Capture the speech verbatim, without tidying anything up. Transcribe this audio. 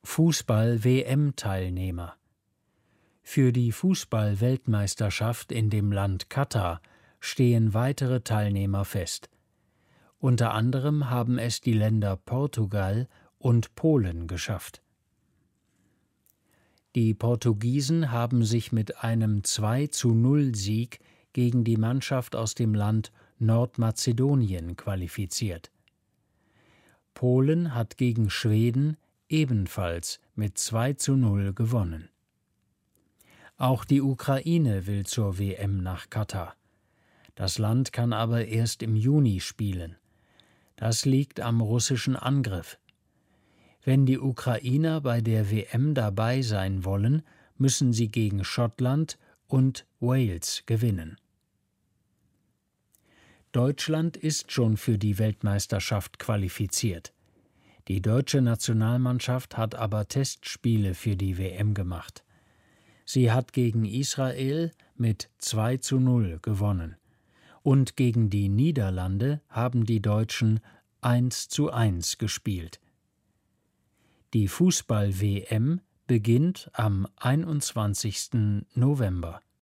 Fußball-W M-Teilnehmer. Für die Fußball-Weltmeisterschaft in dem Land Katar stehen weitere Teilnehmer fest. Unter anderem haben es die Länder Portugal und Polen geschafft. Die Portugiesen haben sich mit einem zwei zu null Sieg gegen die Mannschaft aus dem Land Nordmazedonien qualifiziert. Polen hat gegen Schweden ebenfalls mit zwei zu null gewonnen. Auch die Ukraine will zur W M nach Katar. Das Land kann aber erst im Juni spielen. Das liegt am russischen Angriff. Wenn die Ukrainer bei der W M dabei sein wollen, müssen sie gegen Schottland und Wales gewinnen. Deutschland ist schon für die Weltmeisterschaft qualifiziert. Die deutsche Nationalmannschaft hat aber Testspiele für die W M gemacht. Sie hat gegen Israel mit zwei zu null gewonnen. Und gegen die Niederlande haben die Deutschen eins zu eins gespielt. Die Fußball-W M beginnt am einundzwanzigsten November.